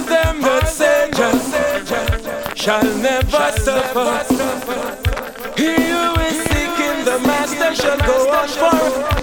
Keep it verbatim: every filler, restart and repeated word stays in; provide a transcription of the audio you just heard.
of them that say just shall never suffer. He who is seeking the master shall go on forever.